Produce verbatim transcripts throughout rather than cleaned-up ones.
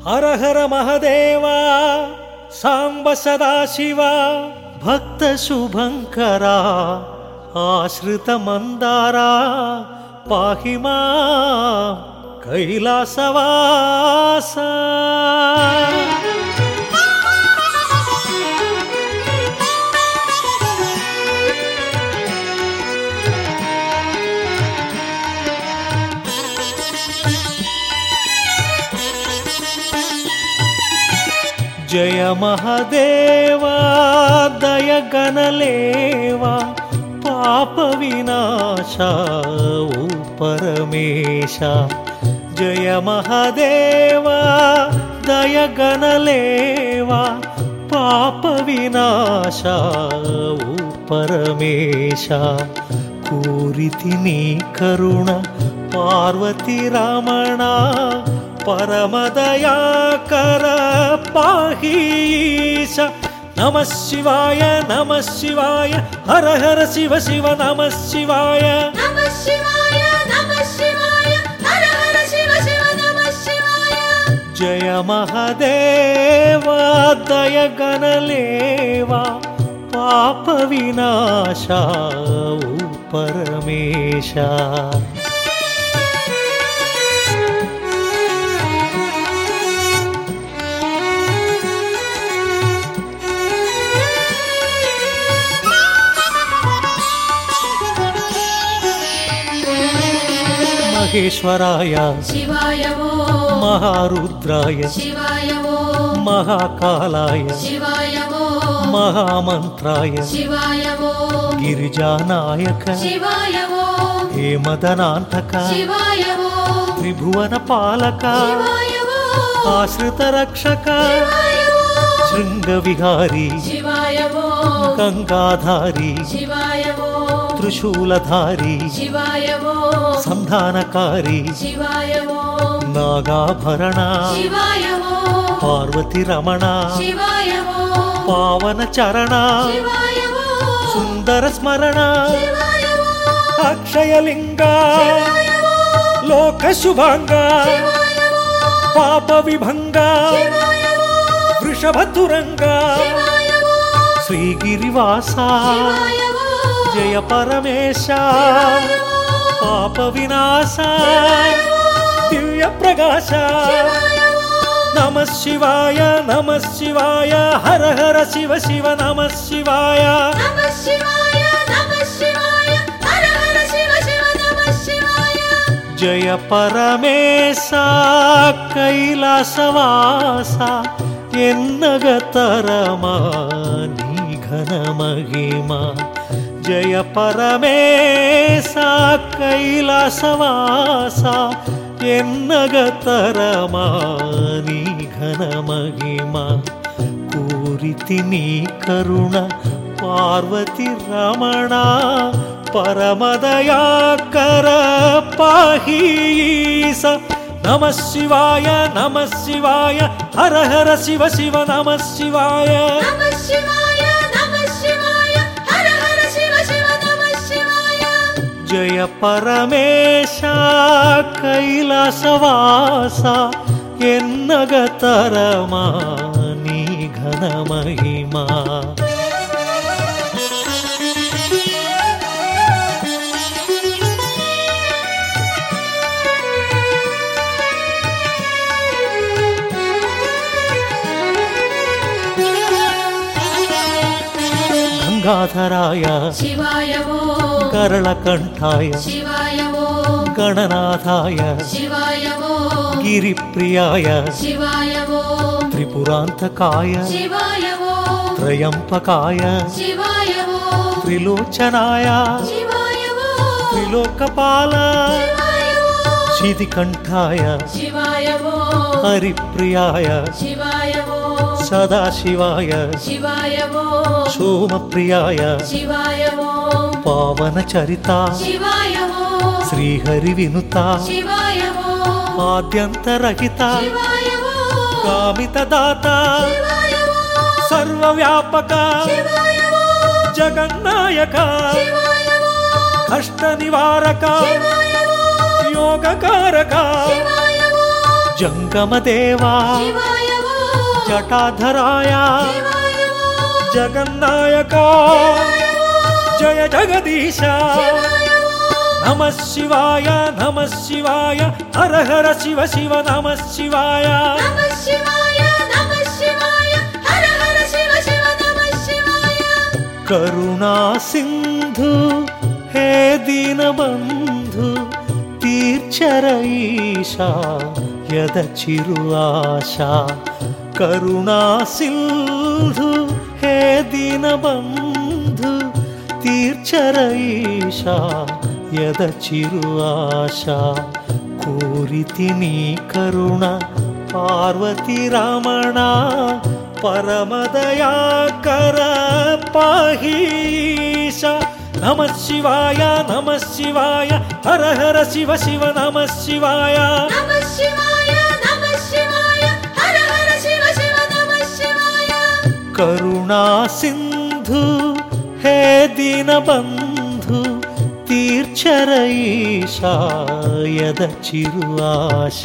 హర హర మహదేవా సాంబ సదాశివా భక్త శుభంకరా ఆశ్రిత మందారా పాహి మాం కైలాసవాసా. జయ మహదేవా దయగణలేవా పాప వినాశ ఓ పరమేశ. జయ మహదేవా దయగణలేవా పాప వినాశ ఓ పరమేశ. కోరితి నీ కరుణ పార్వతి రమణ పరమదయాకర పాహీశ. నమ శివాయ నమ శివాయ హర హర శివ శివ నమ శివాయ. నమ శివాయ నమ శివాయ హర హర శివ శివ నమ శివాయ. జయ మహదేవా దయగణలేవా పాప వినాశ ఓ పరమేశ. మహేశ్వరాయ శివాయ ఓ మహారుద్రాయ శివాయ ఓ మహాకాలాయ శివాయ ఓ మహామంత్రాయ శివాయ ఓ గిరిజానాయక శివాయ ఓ హేమదనాంతక శివాయ ఓ త్రిభువన పాలక శివాయ ఓ ఆశ్రిత రక్షక శివాయ ఓ శృంగ విహారీ శివాయ ఓ గంగాధారి శివాయ ఓ త్రిశూలధారి శివాయ ఓ సంధానకారి శివాయ ఓ నాగాభరణ శివాయ ఓ పార్వతి రమణ శివాయ ఓ పావన చరణ శివాయ ఓ సుందర స్మరణ శివాయ ఓ అక్షయలింగ శివాయ ఓ లోక శుభాంగ శివాయ ఓ పాప విభంగ శివాయ ఓ వృషభతురంగ శివాయ ఓ శ్రీగిరివాస శివాయ ఓ జయ పరమేశ శివాయ ఓ పాప వినాశ శివాయ ఓ దివ్య ప్రకాశ. శివాయ ఓ నమ శివాయ నమ శివాయ హర హర శివ శివ నమ శివాయ. నమ శివాయ నమ శివాయ హర హర శివ శివ నమ శివాయ. జయ పరమేశ కైలాసవాస ఎన్నగతరమా నీ ఘన మహిమ. జయ పరమేశ కైలాసవాస ఎన్నగతరమా నీ ఘన మహిమ. కోరితి నీ కరుణ పార్వతి రమణ పరమదయాకర పాహీశ. నమ శివాయ నమ శివాయ హర హర శివ శివ నమ శివాయ. నమ శివాయ నమ శివాయ హర హర శివ శివ నమ శివాయ. జయ పరమేశ కైలాసవాస ఎన్నగతరమా నీ ఘన మహిమ. గంగాధరాయ శివాయ ఓ కరళకంఠాయ శివాయ ఓ గణనాథాయ శివాయ ఓ గిరిప్రియాయ శివాయ ఓ త్రిపురాంతకాయ శివాయ ఓ త్రయంపకాయ శివాయ ఓ త్రిలోచనాయ శివాయ ఓ త్రిలోకపాల శివాయ ఓ శితికంఠాయ శివాయ ఓ హరిప్రియాయ శివాయ ఓ సదాశివాయ శివాయ ఓ సోమప్రియాయ శివాయ ఓ పావన చరిత శివాయ ఓ శ్రీహరి వినుత శివాయ ఓ ఆద్యంతరహిత శివాయ ఓ కామిత దాత శివాయ ఓ సర్వవ్యాపక శివాయ ఓ జగన్నాయక శివాయ ఓ కష్ట నివారక శివాయ ఓ యోగకారక శివాయ ఓ జంగమదేవా శివాయ ఓ జటాధరాయ శివాయ ఓ జగన్నాయక జయ జగదీశ శివాయ ఓ నమ శివాయ నమ శివాయ హర హర శివ శివ నమ శివాయ నమః శివాయ నమః శివాయ హర హర శివ శివ నమః శివాయ కరుణా సింధు హే దీనబంధు తీర్చర ఈశా యద చిరు ఆశ కరుణా సింధు హే దీనబంధు తీర్చర ఈశా యద చిరు ఆశ కోరితి నీ కరుణ పార్వతి రమణ పరమదయాకర పాహీశ నమ శివాయ నమ శివాయ హర హర శివ శివ నమ శివాయ నమః శివాయ నమః శివాయ హర హర శివ శివ నమః శివాయ కరుణా సింధు హే దీనబంధు తీర్చర ఈశా యద చిరు ఆశ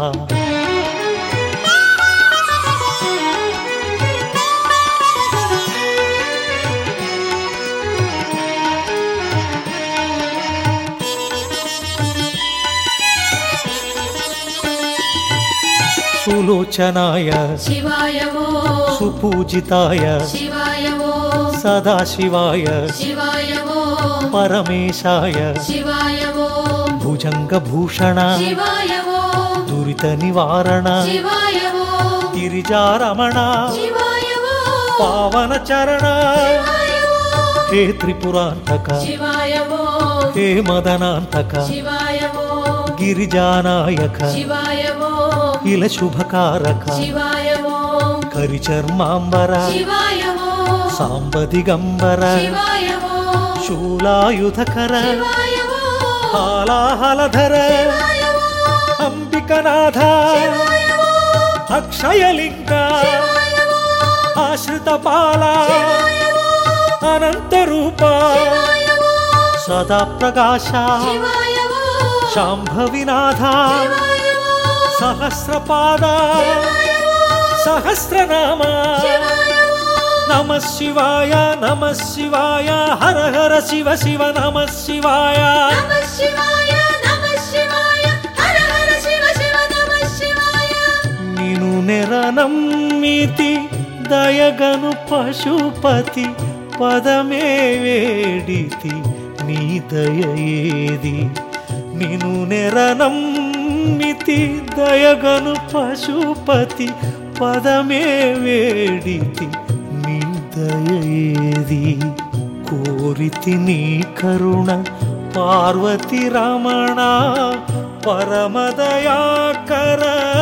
సులోచనాయ శివాయ ఓ సుపూజితాయ శివాయ ఓ సదాశివాయ శివాయ ఓ పరమేశాయ శివాయ ఓ భుజంగభూషణ శివాయ ఓ దురిత నివారణ శివాయ ఓ గిరిజారమణ శివాయ ఓ పావన చరణ శివాయ ఓ హే త్రిపురాంతక శివాయ ఓ హే మదనాంతక శివాయ ఓ గిరిజానాయక శివాయ ఓ ఇల శుభకారక శివాయ ఓ కరిచర్మాంబర శివాయ ఓ సాంబదిగంబర శివాయ ఓ శూలాయుధకర శివాయ ఓ హాలాహలధర శివాయ ఓ అంబికనాథ శివాయ ఓ అక్షయలింగ శివాయ ఓ ఆశ్రిత పాల శివాయ ఓ అనంత రూప శివాయ ఓ సదా ప్రకాశ శివాయ ఓ శాంభవినాథ శివాయ ఓ సహస్రపాద శివాయ ఓ సహస్రనామ శివాయ ఓ నమ శివాయ నమ శివాయ హర హర శివ శివ నమ శివాయ నమః శివాయ నమః శివాయ హర హర శివ శివ నమః శివాయ నిను నెరనమ్మితి దయగను పశుపతి పదమే వేడితి నీ దయేది నిను నెరనమ్మితి దయగను పశుపతి పదమే వేడితి నీ దయేది కోరితి నీ కరుణ పార్వతి రమణ పరమదయాకర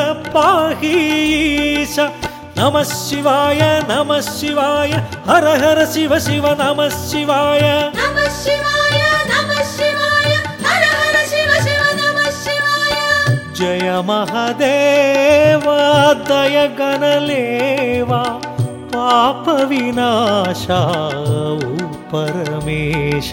పాహీశ నమ శివాయ నమ శివాయ హర హర శివ శివ నమ శివాయ నమః శివాయ నమః శివాయ హర హర శివ శివ నమః శివాయ జయ మహదేవ దయగణలేవా పాప వినాశ ఓ పరమేశ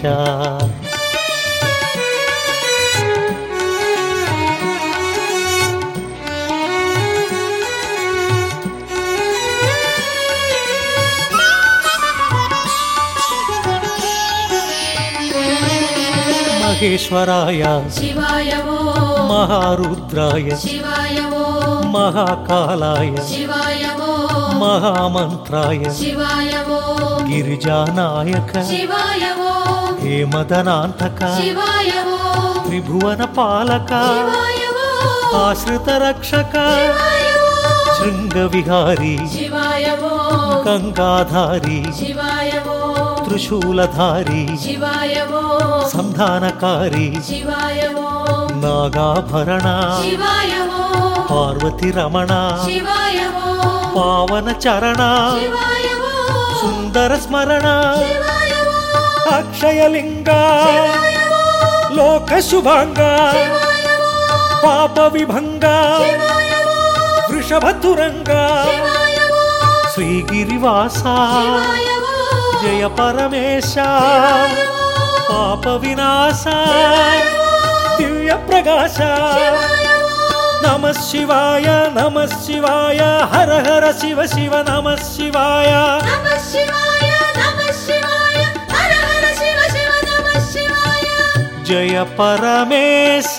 మహేశ్వరాయ శివాయ ఓ మహారుద్రాయ శివాయ ఓ మహాకాలాయ శివాయ ఓ మహామంత్రాయ శివాయ ఓ గిరిజానాయక శివాయ ఓ హేమదనాంతక శివాయ ఓ త్రిభువన పాలక శివాయ ఓ ఆశ్రిత రక్షక శివాయ ఓ శృంగ విహారీ శివాయ ఓ గంగాధారి శివాయ ఓ త్రిశూలధారి శివాయ ఓ సంధానకారి శివాయ ఓ నాగాభరణ శివాయ ఓ పార్వతి రమణ శివాయ ఓ పావన చరణ శివాయ ఓ సుందర స్మరణ శివాయ ఓ అక్షయలింగ శివాయ ఓ లోక శుభాంగ శివాయ ఓ పాప విభంగ శివాయ ఓ వృషభతురంగ శివాయ ఓ శ్రీగిరివాస శివాయ ఓ జయ పరమేశ శివాయ ఓ పాప వినాశ దివ్య ప్రకాశ శివాయ ఓ నమః శివాయ నమః శివాయ హర హర శివ శివ నమః శివాయ నమః శివాయ నమః శివాయ హర హర శివ శివ నమః శివాయ జయ పరమేశ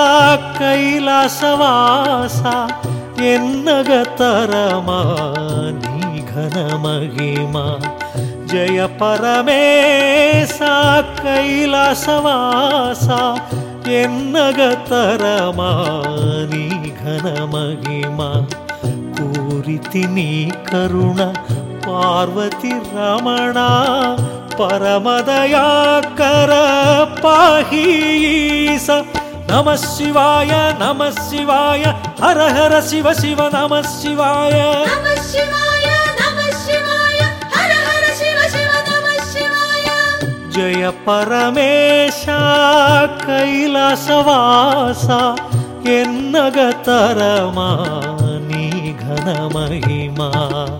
కైలాసవాస ఎన్నగతరమా నీ ఘన మహిమ జయ పరమేశ కైలాసవాస ఎన్నగతరమా నీ ఘన మహిమ కోరితి నీ కరుణ పార్వతి రమణ పరమదయాకర పాహి ఈశ నమః శివాయ నమః శివాయ హర హర శివ శివ నమః శివాయ నమః శివాయ నమః శివాయ హర హర శివ శివ నమః శివాయ జయ పరమేశ కైలాసవాస ఎన్నగతరమా నీ ఘన మహిమా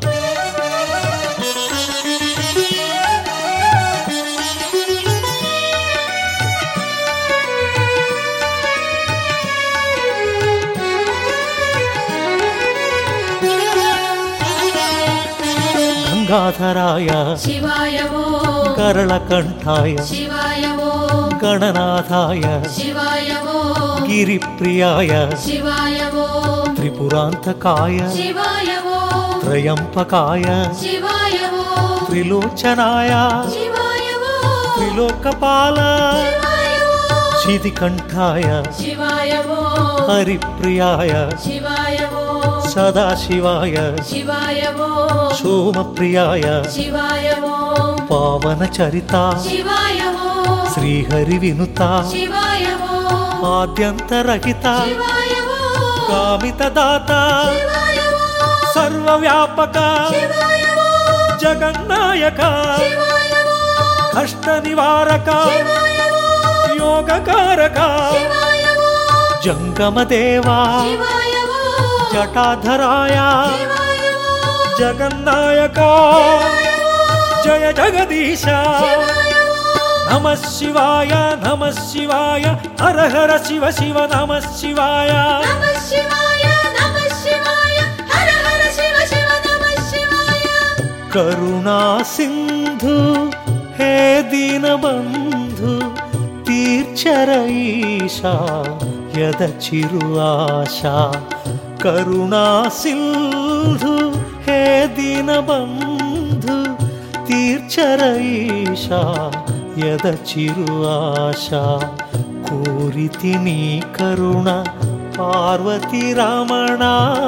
గంగాధరాయ శివాయ ఓం కరళకంఠాయ శివాయ ఓం గణనాథాయ శివాయ ఓం గిరిప్రియాయ శివాయ ఓం త్రిపురాంతకాయ శివాయ ఓం త్రయంపకాయ శివాయ ఓం త్రిలోచనాయ శివాయ ఓం త్రిలోకపాల శివాయ ఓం శితికంఠాయ శివాయ ఓం హరిప్రియాయ శివాయ ఓం సదాశివాయ శివాయ ఓం సోమప్రియాయ శివాయ ఓం పావన చరిత శివాయ ఓం శ్రీహరి వినుత శివాయ ఓం ఆద్యంతరహిత శివాయ ఓం కామిత దాత శివాయ ఓం సర్వవ్యాపక శివాయ ఓం జగన్నాయక శివాయ ఓం కష్ట నివారక శివాయ ఓం యోగకారక శివాయ ఓం జంగమదేవా శివాయ ఓం జటాధరాయ శివాయ ఓం జగన్నాయక జయ జగదీశ శివాయ ఓం నమః శివాయ నమః శివాయ హర హర శివ శివ నమః శివాయ నమః శివాయ నమః శివాయ హర హర శివ శివ నమః శివాయ కరుణా సింధు హే దీనబంధు తీర్చర ఈశా యద చిరు ఆశ కరుణా సింధు హే దీనబంధు తీర్చర ఈశా యద చిరు ఆశ కోరితి నీ కరుణ పార్వతి రమణ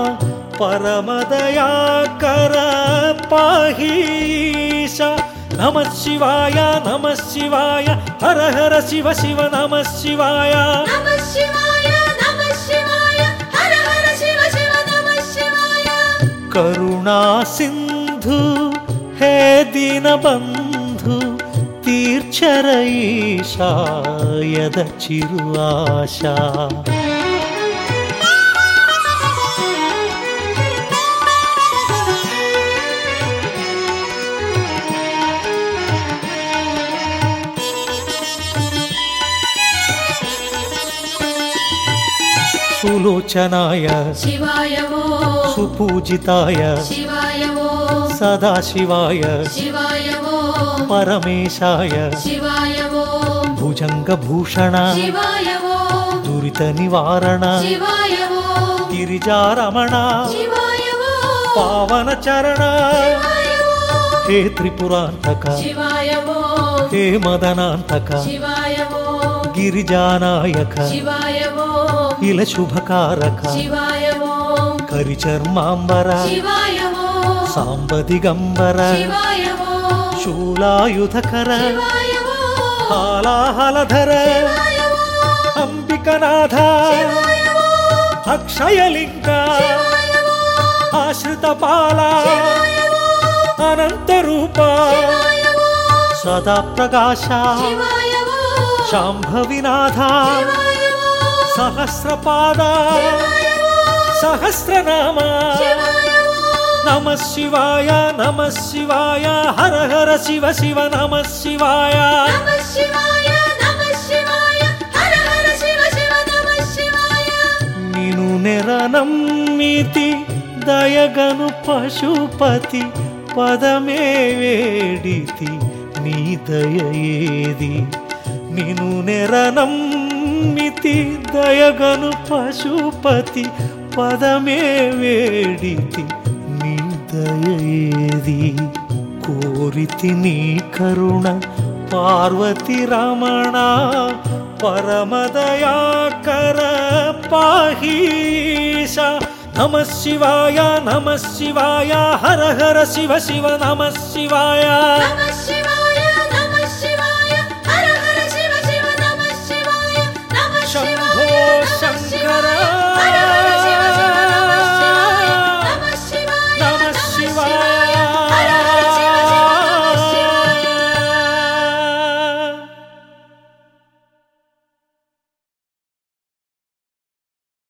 పరమదయాకర పాహి ఈశ నమః శివాయ నమః శివాయ హర హర శివ శివ నమః శివాయ నమః శివాయ నమః శివాయ హర హర శివ శివ నమః శివాయ కరుణా సింధు హే దీనబంధు తీర్చర ఈశా యద చిరు ఆశ సులోచనాయ శివాయ ఓం సుపూజితాయ శివాయ ఓం సదాశివాయ శివాయ ఓం పరమేశాయ శివాయ ఓం భుజంగభూషణ శివాయ ఓం దురిత నివారణ శివాయ ఓం గిరిజారమణ శివాయ ఓం పావన చరణ శివాయ ఓం హే త్రిపురాంతక శివాయ ఓం హే మదనాంతక శివాయ ఓం గిరిజానాయక శివాయ ఓం ఇల శుభకారక శివాయ ఓం కరిచర్మాంబర శివాయ ఓం సాంబదిగంబర శివాయ ఓం శూలాయుధకర శివాయ ఓం హాలాహలధర శివాయ ఓం అంబికనాథ శివాయ ఓం అక్షయలింగ శివాయ ఓం ఆశ్రితపాల శివాయ ఓం అనంతరూప శివాయ ఓం సదా ప్రకాశ శివాయ ఓం శాంభవినాథ శివాయ ఓం సహస్రపాద శివాయ ఓం సహస్రనామ శివాయ ఓం నమః శివాయ నమః శివాయ హర హర శివ శివ నమః శివాయ నమః శివాయ నమః శివాయ హర హర శివ శివ నమః శివాయ నిను నెరనమ్మితి దయగను పశుపతి పదమే వేడితి నీ దయేది నిను నెరనమ్మితి దయగను పశుపతి పదమే వేడితి నీ దయేది కోరితి నీ కరుణ పార్వతి రమణ పరమదయాకర పాహీశ నమ శివాయ నమ శివాయ హర హర శివ శివ నమ శివాయ నమ